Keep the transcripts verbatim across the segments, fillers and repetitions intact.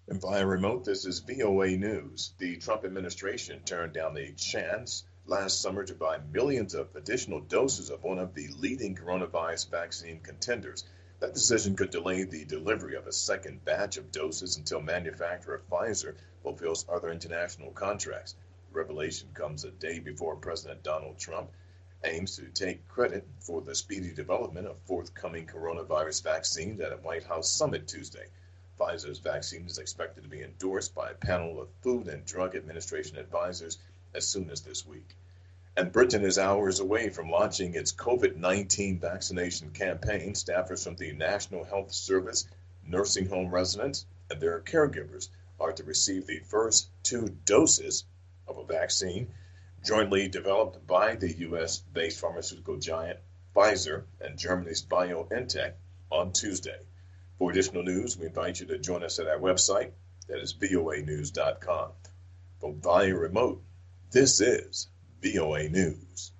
And via remote, this is V O A News. The Trump administration turned down a chance last summer to buy millions of additional doses of one of the leading coronavirus vaccine contenders. That decision could delay the delivery of a second batch of doses until manufacturer Pfizer fulfills other international contracts. The revelation comes a day before President Donald Trump aims to take credit for the speedy development of forthcoming coronavirus vaccines at a White House summit Tuesday. Pfizer's vaccine is expected to be endorsed by a panel of Food and Drug Administration advisors as soon as this week. And Britain is hours away from launching its COVID nineteen vaccination campaign. Staffers from the National Health Service, nursing home residents, and their caregivers are to receive the first two doses of a vaccine jointly developed by the U S-based pharmaceutical giant Pfizer and Germany's BioNTech on Tuesday. For additional news, we invite you to join us at our website, that is V O A news dot com. From via remote, this is V O A News.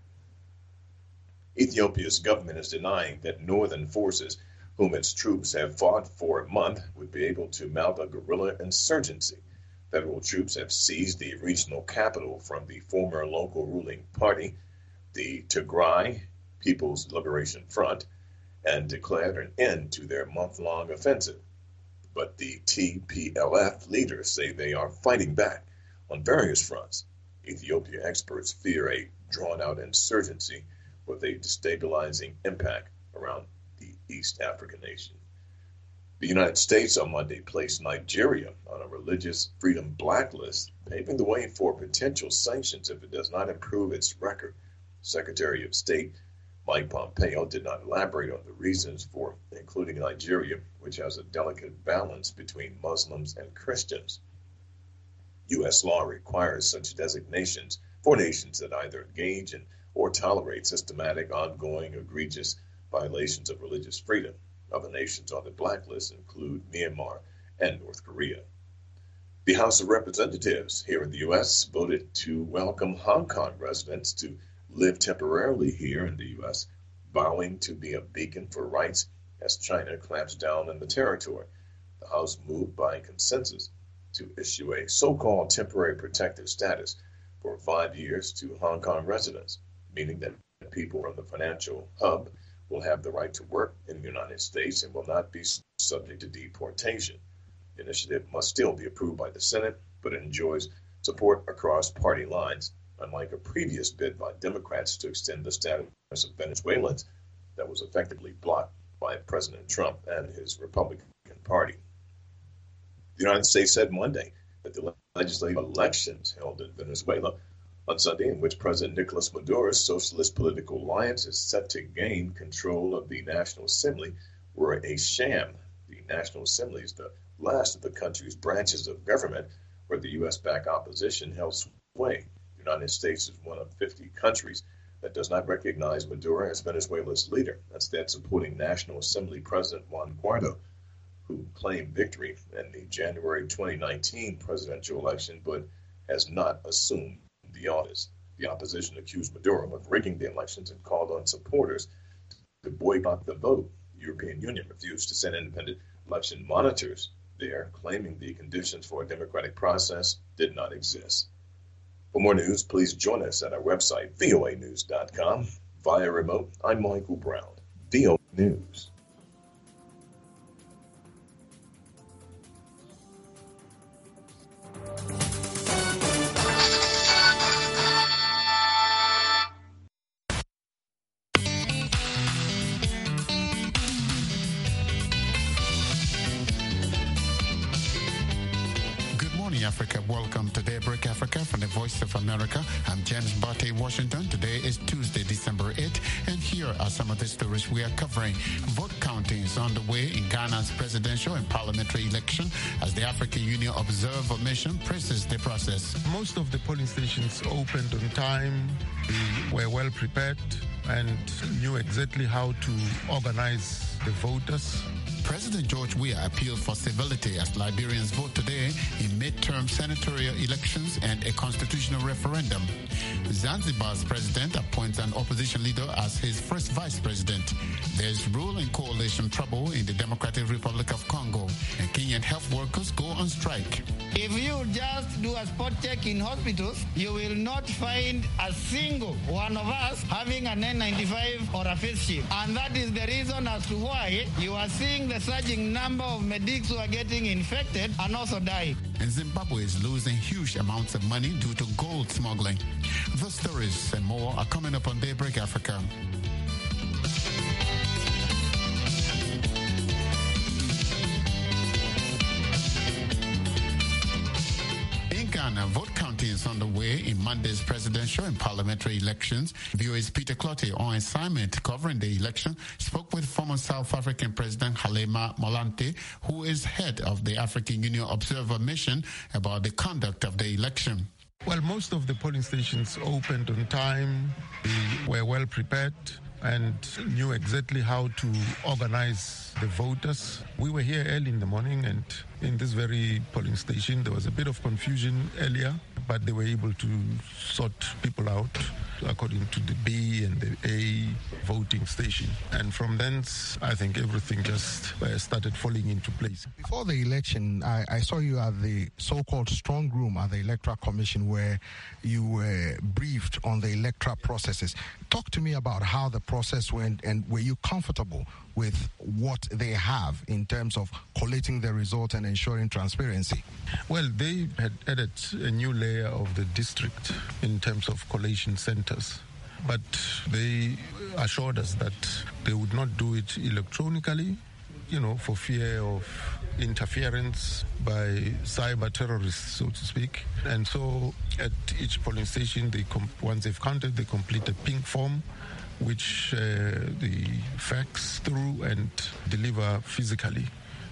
Ethiopia's government is denying that northern forces, whom its troops have fought for a month, would be able to mount a guerrilla insurgency. Federal troops have seized the regional capital from the former local ruling party, the Tigray People's Liberation Front, and declared an end to their month-long offensive. But the T P L F leaders say they are fighting back on various fronts. Ethiopia experts fear a drawn-out insurgency with a destabilizing impact around the East African nation. The United States on Monday placed Nigeria on a religious freedom blacklist, paving the way for potential sanctions if it does not improve its record. Secretary of State Mike Pompeo did not elaborate on the reasons for including Nigeria, which has a delicate balance between Muslims and Christians. U S law requires such designations for nations that either engage in or tolerate systematic, ongoing, egregious violations of religious freedom. Other nations on the blacklist include Myanmar and North Korea. The House of Representatives here in the U S voted to welcome Hong Kong residents to live temporarily here in the U S, vowing to be a beacon for rights as China clamps down on the territory. The House moved by consensus to issue a so-called temporary protective status for five years to Hong Kong residents, meaning that people from the financial hub will have the right to work in the United States and will not be subject to deportation. The initiative must still be approved by the Senate, but it enjoys support across party lines, unlike a previous bid by Democrats to extend the status of Venezuelans that was effectively blocked by President Trump and his Republican Party. The United States said Monday that the legislative elections held in Venezuela on Sunday, in which President Nicolas Maduro's Socialist Political Alliance is set to gain control of the National Assembly, were a sham. The National Assembly is the last of the country's branches of government where the U S-backed opposition held sway. The United States is one of fifty countries that does not recognize Maduro as Venezuela's leader, instead supporting National Assembly President Juan Guaido, who claimed victory in the January twenty nineteen presidential election, but has not assumed the office. The opposition accused Maduro of rigging the elections and called on supporters to boycott the vote. The European Union refused to send independent election monitors there, claiming the conditions for a democratic process did not exist. For more news, please join us at our website, V O A news dot com. Via remote, I'm Michael Brown, V O A News. Africa. Welcome to Daybreak Africa from the Voice of America. I'm James Bate, Washington. Today is Tuesday, December eighth, and here are some of the stories we are covering. Vote counting is underway in Ghana's presidential and parliamentary election as the African Union Observer Mission praises the process. Most of the polling stations opened on time. We were well prepared and knew exactly how to organize the voters. President George Weah appealed for civility as Liberians vote today in midterm senatorial elections and a constitutional referendum. Zanzibar's president appoints an opposition leader as his first vice president. There's ruling coalition trouble in the Democratic Republic of Congo, and Kenyan health workers go on strike. If you just do a spot check in hospitals, you will not find a single one of us having an N ninety-five or a face shield. And that is the reason as to why you are seeing the surging number of medics who are getting infected and also dying. And Zimbabwe is losing huge amounts of money due to gold smuggling. The stories and more are coming up on Daybreak Africa. Ghana, vote counting is underway in Monday's presidential and parliamentary elections. V O A's Peter Clottey, on assignment covering the election, spoke with former South African President Halema Molante, who is head of the African Union Observer Mission, about the conduct of the election. Well, most of the polling stations opened on time. We were well prepared and knew exactly how to organize the voters. We were here early in the morning, and in this very polling station there was a bit of confusion earlier, but they were able to sort people out according to the B and the A voting station. And from then, I think everything just started falling into place. Before the election, I, I saw you at the so-called strong room at the Electoral Commission, where you were briefed on the electoral processes. Talk to me about how the process went, and were you comfortable with what they have in terms of collating the results and ensuring transparency? Well, they had added a new layer of the district in terms of collation centers, but they assured us that they would not do it electronically, you know, for fear of interference by cyber terrorists, so to speak. And so at each polling station, they com- once they've counted, they complete a pink form, which uh, they fax through and deliver physically.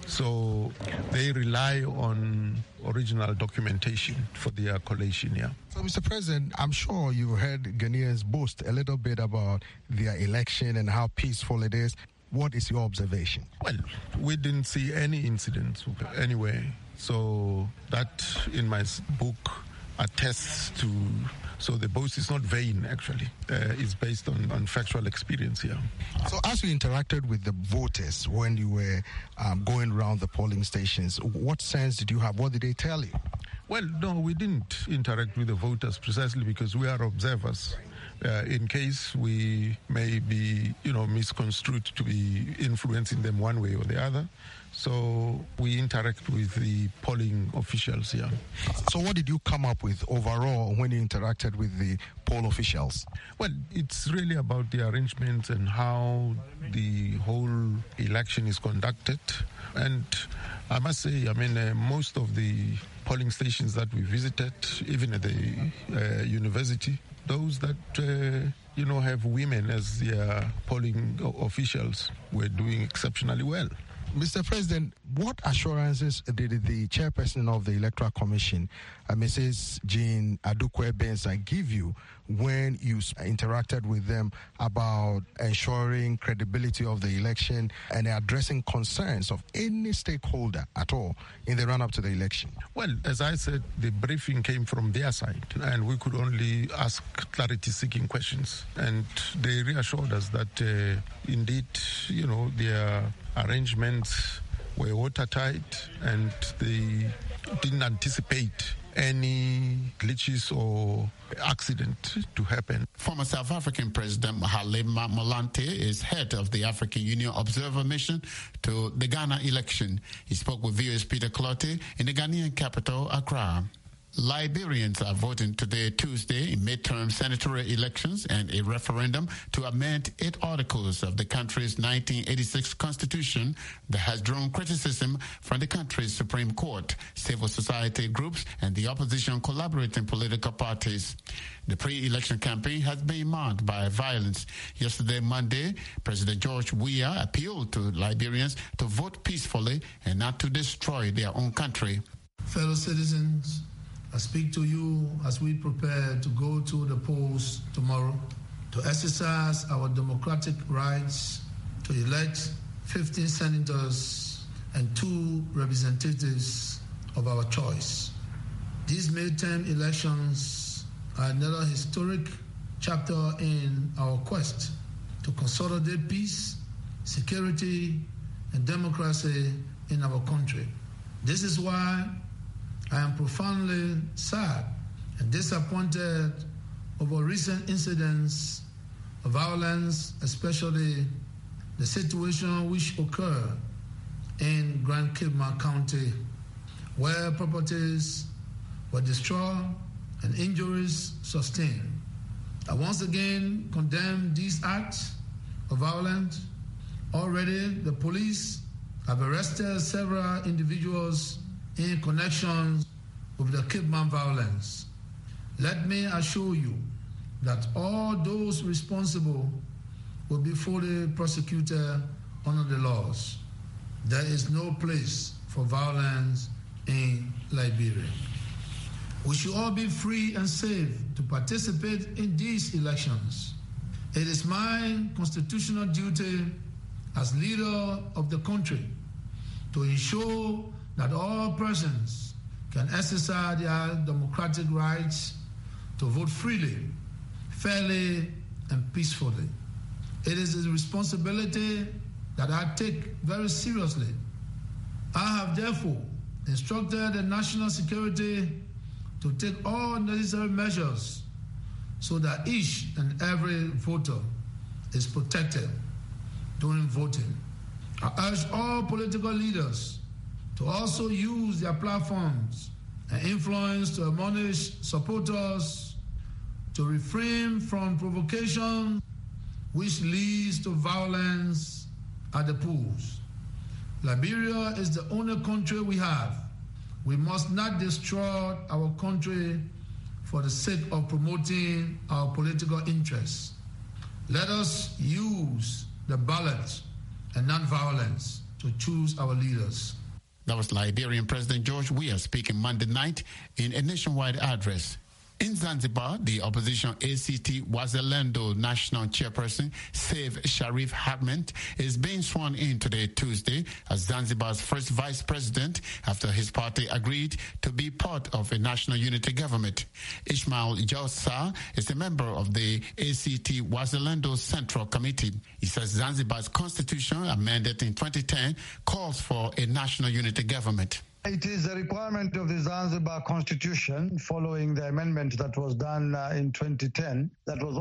So they rely on original documentation for their collation, yeah. So, Mister President, I'm sure you heard Ghanaians boast a little bit about their election and how peaceful it is. What is your observation? Well, we didn't see any incidents anyway. So that, in my book, attests to... So the boast is not vain, actually. Uh, it's based on, on factual experience here. So as you interacted with the voters when you were um, going around the polling stations, what sense did you have? What did they tell you? Well, no, we didn't interact with the voters precisely because we are observers. Uh, in case we may be, you know, misconstrued to be influencing them one way or the other. So we interact with the polling officials here. So what did you come up with overall when you interacted with the poll officials? Well, it's really about the arrangements and how the whole election is conducted. And I must say, I mean, uh, most of the polling stations that we visited, even at the uh, university, those that, uh, you know, have women as their polling officials were doing exceptionally well. Mister President, what assurances did the chairperson of the Electoral Commission, uh, Missus Jean Adukwe-Bensa, give you when you interacted with them about ensuring credibility of the election and addressing concerns of any stakeholder at all in the run-up to the election? Well, as I said, the briefing came from their side, and we could only ask clarity-seeking questions. And they reassured us that, uh, indeed, you know, their arrangements were watertight, and they didn't anticipate any glitches or accident to happen. Former South African President Halema Molante is head of the African Union Observer Mission to the Ghana election. He spoke with V O A's Peter Clottey in the Ghanaian capital, Accra. Liberians are voting today, Tuesday, in midterm senatorial elections and a referendum to amend eight articles of the country's nineteen eighty-six constitution that has drawn criticism from the country's Supreme Court, civil society groups, and the opposition collaborating political parties. The pre-election campaign has been marked by violence. Yesterday, Monday, President George Weah appealed to Liberians to vote peacefully and not to destroy their own country. Fellow citizens, I speak to you as we prepare to go to the polls tomorrow to exercise our democratic rights to elect fifteen senators and two representatives of our choice. These midterm elections are another historic chapter in our quest to consolidate peace, security, and democracy in our country. This is why I am profoundly sad and disappointed over recent incidents of violence, especially the situation which occurred in Grand Kidman County, where properties were destroyed and injuries sustained. I once again condemn these acts of violence. Already, the police have arrested several individuals in connection with the Kidman violence. Let me assure you that all those responsible will be fully prosecuted under the laws. There is no place for violence in Liberia. We should all be free and safe to participate in these elections. It is my constitutional duty as leader of the country to ensure that all persons can exercise their democratic rights to vote freely, fairly, and peacefully. It is a responsibility that I take very seriously. I have therefore instructed the national security to take all necessary measures so that each and every voter is protected during voting. I urge all political leaders to also use their platforms and influence to admonish supporters to refrain from provocation which leads to violence at the polls. Liberia is the only country we have. We must not destroy our country for the sake of promoting our political interests. Let us use the ballot and non-violence to choose our leaders. That was Liberian President George Weah speaking Monday night in a nationwide address. In Zanzibar, the opposition A C T Wazalendo National Chairperson Saif Sharif Hamad is being sworn in today, Tuesday, as Zanzibar's first vice president after his party agreed to be part of a national unity government. Ismail Josa is a member of the A C T Wazalendo Central Committee. He says Zanzibar's constitution, amended in twenty ten, calls for a national unity government. It is a requirement of the Zanzibar Constitution following the amendment that was done uh, in twenty ten, that was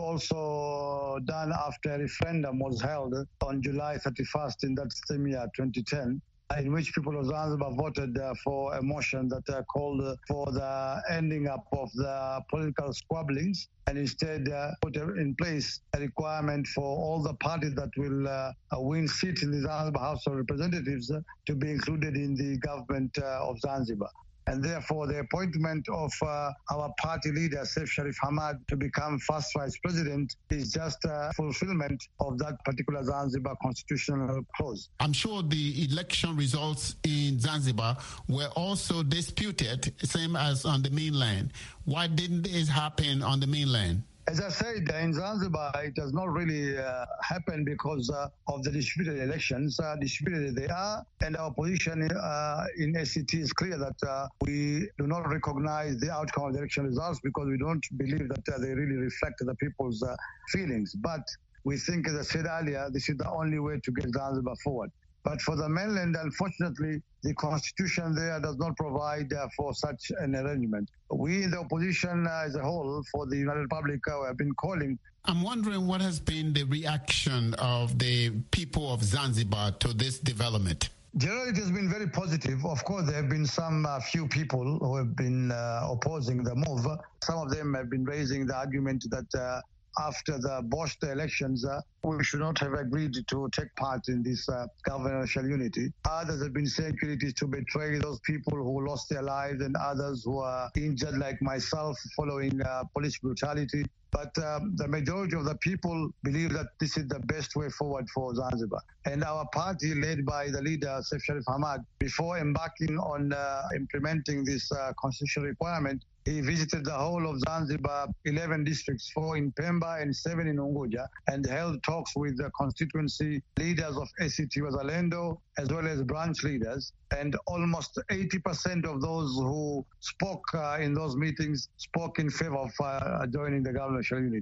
also done after a referendum was held on July thirty-first in that same year, twenty ten, in which people of Zanzibar voted uh, for a motion that uh, called uh, for the ending up of the political squabblings and instead uh, put in place a requirement for all the parties that will uh, win seats in the Zanzibar House of Representatives uh, to be included in the government uh, of Zanzibar. And therefore, the appointment of uh, our party leader, Saif Sharif Hamad, to become first vice president is just a fulfillment of that particular Zanzibar constitutional clause. I'm sure the election results in Zanzibar were also disputed, same as on the mainland. Why didn't it happen on the mainland? As I said, in Zanzibar, it does not really uh, happen because uh, of the disputed elections. Uh, disputed they are, and our position uh, in A C T is clear that uh, we do not recognize the outcome of the election results because we don't believe that uh, they really reflect the people's uh, feelings. But we think, as I said earlier, this is the only way to get Zanzibar forward. But for the mainland, unfortunately, the constitution there does not provide uh, for such an arrangement. We in the opposition uh, as a whole for the United Republic uh, have been calling. I'm wondering what has been the reaction of the people of Zanzibar to this development. Generally, it has been very positive. Of course, there have been some uh, few people who have been uh, opposing the move. Some of them have been raising the argument that uh, after the Bosch elections, uh, we should not have agreed to take part in this uh, governmental unity. Others have been saying it is to betray those people who lost their lives and others who are injured like myself following uh, police brutality. But um, the majority of the people believe that this is the best way forward for Zanzibar. And our party, led by the leader, Saif Sharif Hamad, before embarking on uh, implementing this uh, constitutional requirement, he visited the whole of Zanzibar, eleven districts, four in Pemba and seven in Unguja, and held talks with the constituency leaders of A C T Wazalendo, as well as branch leaders. And almost eighty percent of those who spoke uh, in those meetings spoke in favor of uh, joining the governmental unity.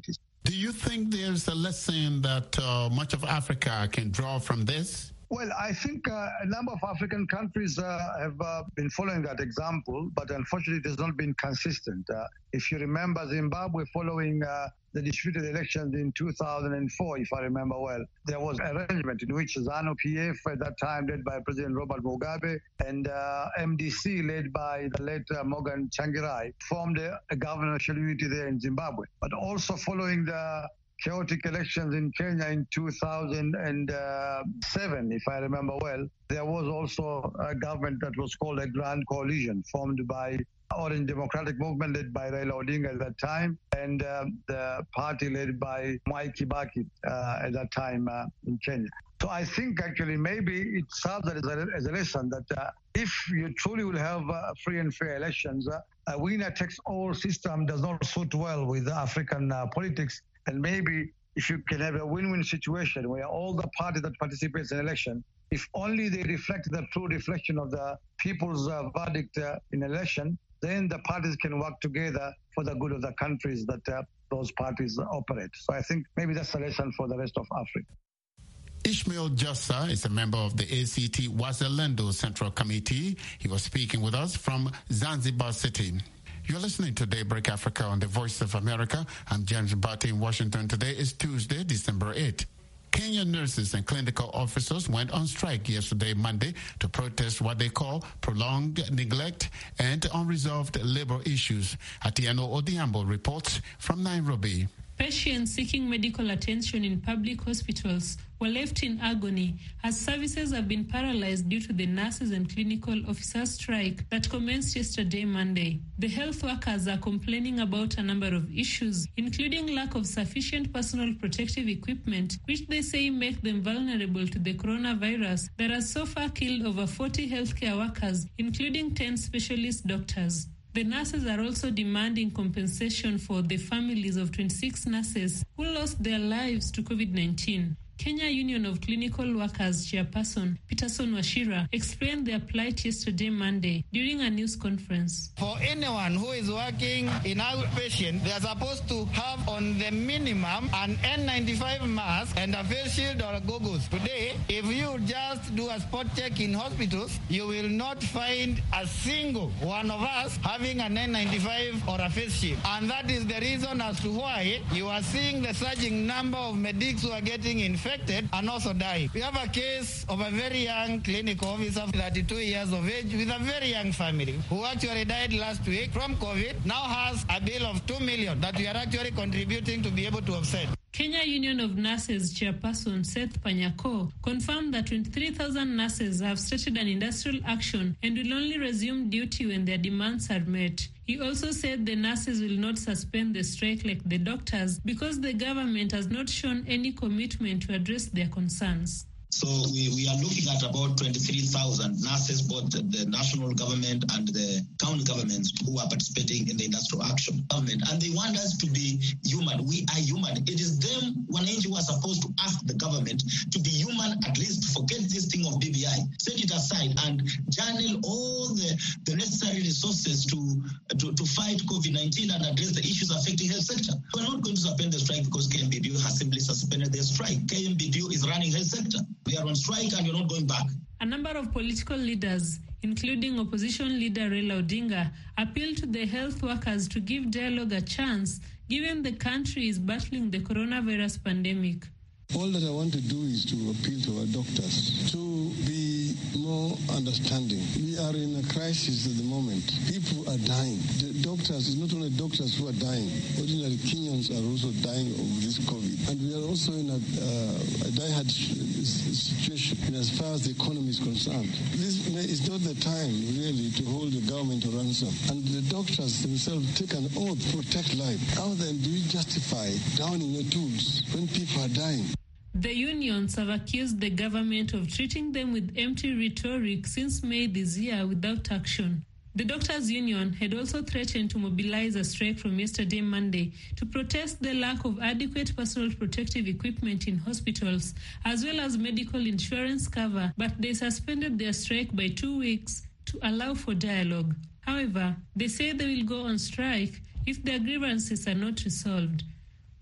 Do you think there's a lesson that uh, much of Africa can draw from this? Well, I think uh, a number of African countries uh, have uh, been following that example, but unfortunately it has not been consistent. Uh, if you remember Zimbabwe following uh, the disputed elections in two thousand four, if I remember well, there was an arrangement in which ZANU-P F at that time, led by President Robert Mugabe, and uh, M D C, led by the late uh, Morgan Tsvangirai, formed a, a governmental unity there in Zimbabwe. But also following the chaotic elections in Kenya in two thousand seven, if I remember well, there was also a government that was called a Grand Coalition, formed by Orange Democratic Movement led by Raila Odinga at that time, and um, the party led by Mwai Kibaki uh, at that time uh, in Kenya. So I think actually maybe it serves as a, as a lesson that uh, if you truly will have uh, free and fair elections, uh, a winner-takes-all system does not suit well with African uh, politics. And maybe if you can have a win-win situation where all the parties that participate in election, if only they reflect the true reflection of the people's uh, verdict uh, in election, then the parties can work together for the good of the countries that uh, those parties operate. So I think maybe that's a lesson for the rest of Africa. Ishmael Jossa is a member of the A C T Wazalendo Central Committee. He was speaking with us from Zanzibar City. You're listening to Daybreak Africa on the Voice of America. I'm James Mbati in Washington. Today is Tuesday, December eighth. Kenyan nurses and clinical officers went on strike yesterday, Monday, to protest what they call prolonged neglect and unresolved labor issues. Atieno Odiambo reports from Nairobi. Patients seeking medical attention in public hospitals were left in agony as services have been paralyzed due to the nurses and clinical officers strike that commenced yesterday, Monday. The health workers are complaining about a number of issues, including lack of sufficient personal protective equipment, which they say make them vulnerable to the coronavirus that has so far killed over forty healthcare workers, including ten specialist doctors. The nurses are also demanding compensation for the families of twenty-six nurses who lost their lives to COVID nineteen. Kenya Union of Clinical Workers chairperson Peterson Washira explained their plight yesterday, Monday, during a news conference. For anyone who is working in outpatient, they are supposed to have on the minimum an N ninety-five mask and a face shield or goggles. Today, if you just do a spot check in hospitals, you will not find a single one of us having an N ninety-five or a face shield. And that is the reason as to why you are seeing the surging number of medics who are getting infected and also dying. We have a case of a very young clinical officer, thirty-two years of age, with a very young family, who actually died last week from COVID, now has a bill of two million that we are actually contributing to be able to offset. Kenya Union of Nurses chairperson Seth Panyako confirmed that twenty-three thousand nurses have started an industrial action and will only resume duty when their demands are met. He also said the nurses will not suspend the strike like the doctors because the government has not shown any commitment to address their concerns. So we, we are looking at about twenty-three thousand nurses, both the, the national government and the county governments who are participating in the industrial action government. And they want us to be human. We are human. It is them, wananchi, who are supposed to ask the government to be human, at least forget this thing of B B I, set it aside and channel all the, the necessary resources to, to, to fight COVID nineteen and address the issues affecting health sector. We're not going to suspend the strike because K M B D U has simply suspended their strike. K M B D U is running health sector. We are on strike and we're not going back. A number of political leaders, including opposition leader Raila Odinga, appealed to the health workers to give dialogue a chance, given the country is battling the coronavirus pandemic. All that I want to do is to appeal to our doctors to be more understanding. We are in a crisis at the moment. People are dying. The doctors, it's not only doctors who are dying. Ordinary Kenyans are also dying of this COVID. And we are also in a, uh, a die-hard situation in as far as the economy is concerned. This is not the time, really, to hold the government to ransom. And the doctors themselves take an oath to protect life. How then do we justify downing the tools when people are dying? The unions have accused the government of treating them with empty rhetoric since May this year without action. The Doctors' Union had also threatened to mobilize a strike from yesterday, Monday, to protest the lack of adequate personal protective equipment in hospitals, as well as medical insurance cover, but they suspended their strike by two weeks to allow for dialogue. However, they say they will go on strike if their grievances are not resolved.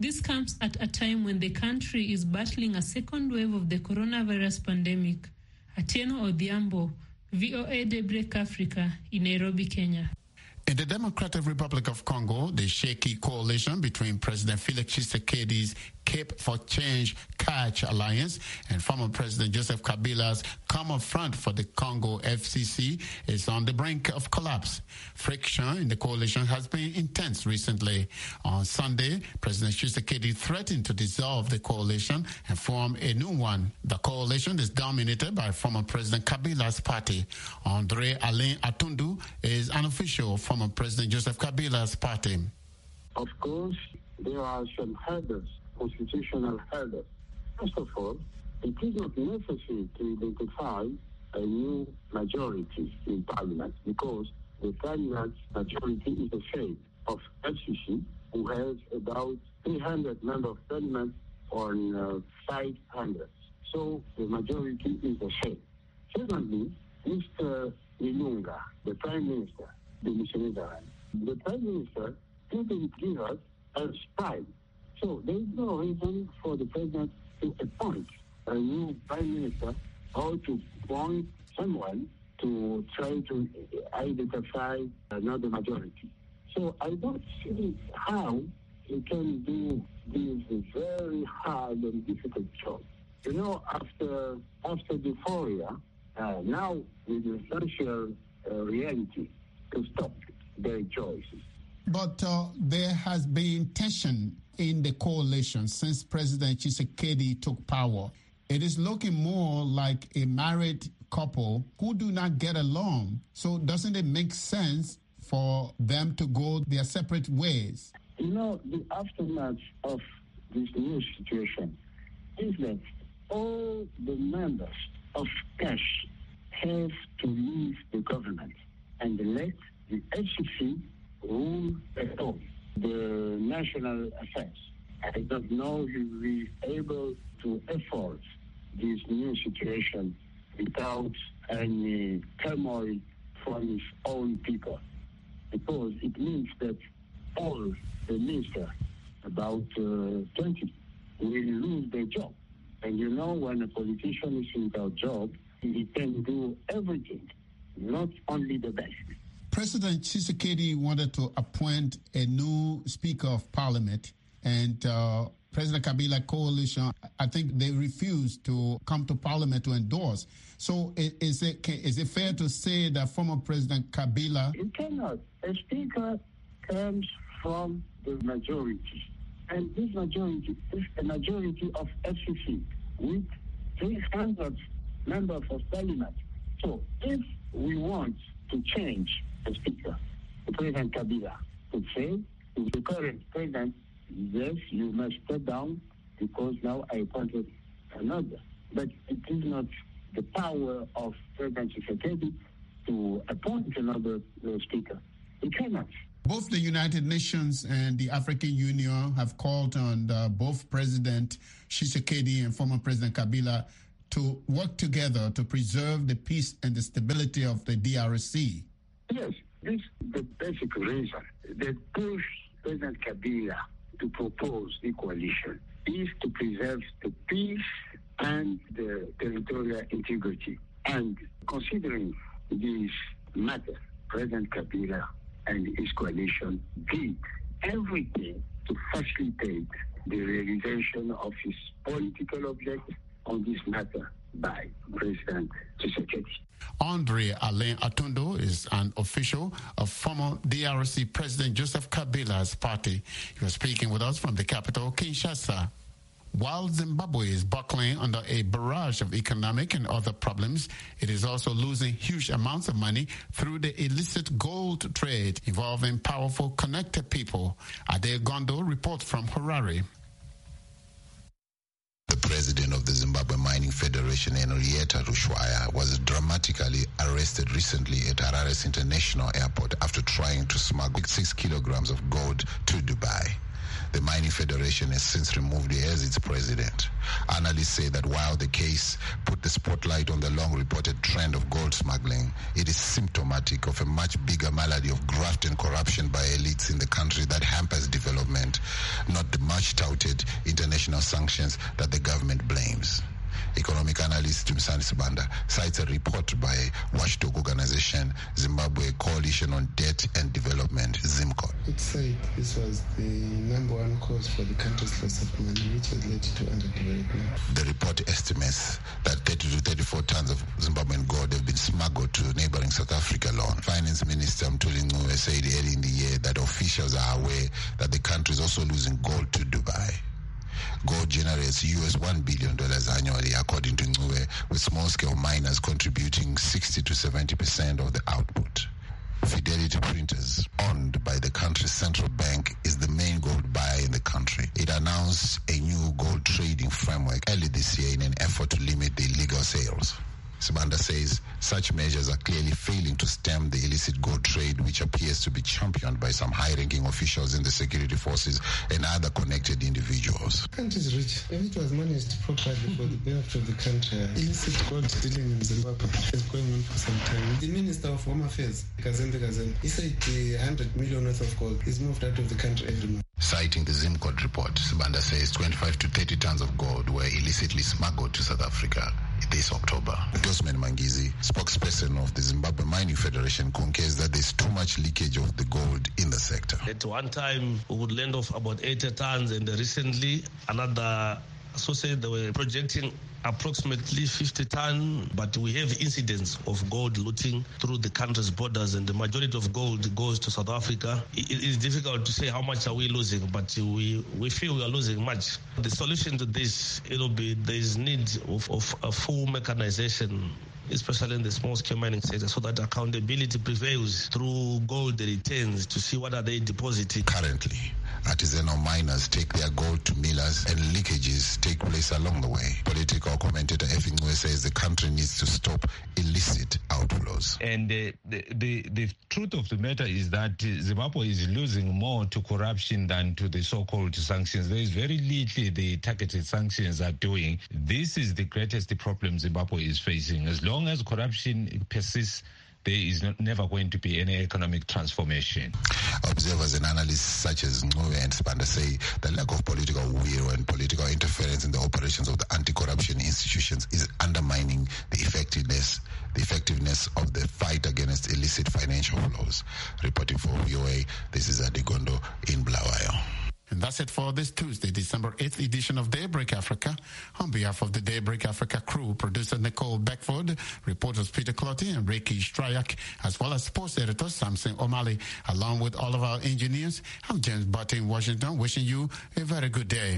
This comes at a time when the country is battling a second wave of the coronavirus pandemic. Atieno Odhiambo, V O A Daybreak Africa, in Nairobi, Kenya. In the Democratic Republic of Congo, the shaky coalition between President Felix Tshisekedi's Cape for Change Catch Alliance and former President Joseph Kabila's Common Front for the Congo F C C is on the brink of collapse. Friction in the coalition has been intense recently. On Sunday, President Tshisekedi threatened to dissolve the coalition and form a new one. The coalition is dominated by former President Kabila's party. Andre Alain Atundu is an official of former President Joseph Kabila's party. Of course, there are some hurdles, constitutional hurdles. First of all, it is not necessary to identify a new majority in Parliament because the Parliament majority is the same of F C C, who has about three hundred members of Parliament on uh, five hundred. So the majority is the same. Secondly, Mister Ilunga, the Prime Minister, the Prime Minister didn't give us a spy. So there is no reason for the President to appoint a new Prime Minister or to appoint someone to try to identify another majority. So I don't see how he can do this very hard and difficult job. You know, after after the euphoria, uh, now with the social uh, reality, to stop their choices. But uh, there has been tension in the coalition since President Tshisekedi took power. It is looking more like a married couple who do not get along. So doesn't it make sense for them to go their separate ways? You know, the aftermath of this new situation is that all the members of CASH have to leave the government and let the F C C rule at home, the national affairs. I don't know if we'll be able to afford this new situation without any turmoil from his own people, because it means that all the ministers, about uh, twenty, will lose their job. And you know, when a politician is without job, he can do everything, not only the best. President Tshisekedi wanted to appoint a new Speaker of Parliament, and uh, President Kabila coalition, I think they refused to come to Parliament to endorse. So is it is it fair to say that former President Kabila... You cannot. A Speaker comes from the majority, and this majority is a majority of F C C with three hundred members of Parliament. So if we want to change the Speaker, the President Kabila could say to the current President, yes, you must step down because now I appointed another. But it is not the power of President Tshisekedi to appoint another uh, Speaker. He cannot. Both the United Nations and the African Union have called on uh, both President Tshisekedi and former President Kabila to work together to preserve the peace and the stability of the D R C. Yes, this is the basic reason. They push President Kabila to propose the coalition is to preserve the peace and the territorial integrity. And considering this matter, President Kabila and his coalition did everything to facilitate the realization of his political objectives on this matter by President Tshisekedi. Andre Alain Atundu is an official of former D R C President Joseph Kabila's party. He was speaking with us from the capital, Kinshasa. While Zimbabwe is buckling under a barrage of economic and other problems, it is also losing huge amounts of money through the illicit gold trade involving powerful connected people. Ade Gondo reports from Harare. The president of the Zimbabwe Mining Federation, Henrietta Rushwaya, was dramatically arrested recently at Harare's International Airport after trying to smuggle six kilograms of gold to Dubai. The Mining Federation has since removed him as its president. Analysts say that while the case put the spotlight on the long-reported trend of gold smuggling, it is symptomatic of a much bigger malady of graft and corruption by elites in the country that hampers development, not the much-touted international sanctions that the government blames. Economic analyst Tumsani Sibanda cites a report by watchdog organization Zimbabwe Coalition on Debt and Development, ZIMCO. It said this was the number one cause for the country's loss of money, which has led to underdevelopment. The report estimates that thirty to thirty-four tons of Zimbabwean gold have been smuggled to neighboring South Africa alone. Finance Minister Mthuli Ncube said early in the year that officials are aware that the country is also losing gold to Dubai. Gold generates U S one billion dollars annually, according to Ncube, with small-scale miners contributing sixty to seventy percent of the output. Fidelity Printers, owned by the country's central bank, is the main gold buyer in the country. It announced a new gold trading framework early this year in an effort to limit the illegal sales. Sibanda says such measures are clearly failing to stem the illicit gold trade, which appears to be championed by some high-ranking officials in the security forces and other connected individuals. The country is rich. If it was managed properly for the benefit of the country, illicit gold dealing in Zimbabwe is going on for some time. The Minister of Home Affairs, Kazembe Kazembe, he said the one hundred million worth of gold is moved out of the country every month. Citing the ZIMCO report, Sibanda says twenty-five to thirty tons of gold were illicitly smuggled to South Africa this October. Dosman Mangizi, spokesperson of the Zimbabwe Mining Federation, concurs that there's too much leakage of the gold in the sector. At one time, we would land off about eighty tons, and recently another associate, they were projecting approximately fifty ton, but we have incidents of gold looting through the country's borders, and the majority of gold goes to South Africa. It is difficult to say how much are we losing, but we, we feel we are losing much. The solution to this, it'll be there is need of, of a full mechanization, especially in the small-scale mining sector, so that accountability prevails through gold returns to see what are they depositing. Currently, artisanal miners take their gold to millers and leakages take place along the way. Political commentator Effing Ncube says the country needs to stop illicit outflows. And uh, the, the, the truth of the matter is that uh, Zimbabwe is losing more to corruption than to the so-called sanctions. There is very little the targeted sanctions are doing. This is the greatest problem Zimbabwe is facing. As long as corruption persists, there is not, never going to be any economic transformation. Observers and analysts such as Ncube and Sibanda say the lack of political will and political interference in the operations of the anti-corruption institutions is undermining the effectiveness the effectiveness of the fight against illicit financial flows. Reporting for V O A, this is Adegondo in Bulawayo. And that's it for this Tuesday, December eighth edition of Daybreak Africa. On behalf of the Daybreak Africa crew, producer Nicole Beckford, reporters Peter Clotty and Ricky Stryak, as well as sports editor Samson O'Malley, along with all of our engineers, I'm James Butte in Washington, wishing you a very good day.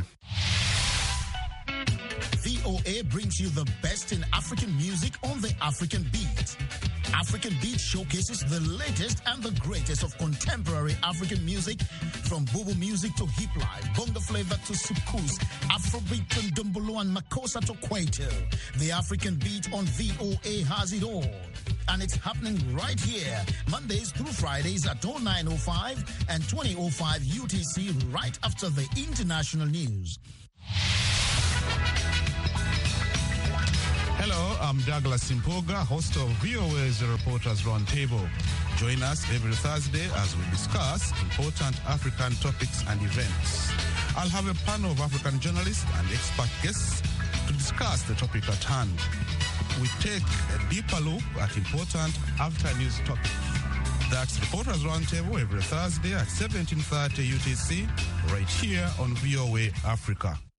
V O A brings you the best in African music on the African Beat. African Beat showcases the latest and the greatest of contemporary African music, from Bubu music to hip life, bongo flavor to soukous, Afrobeat to Ndombolo and Makossa to Kwaito. The African Beat on V O A has it all. And it's happening right here, Mondays through Fridays at oh nine oh five and twenty oh five U T C, right after the international news. Hello, I'm Douglas Simpoga, host of V O A's Reporters Roundtable. Join us every Thursday as we discuss important African topics and events. I'll have a panel of African journalists and expert guests to discuss the topic at hand. We take a deeper look at important after-news topics. That's Reporters Roundtable every Thursday at seventeen thirty U T C, right here on V O A Africa.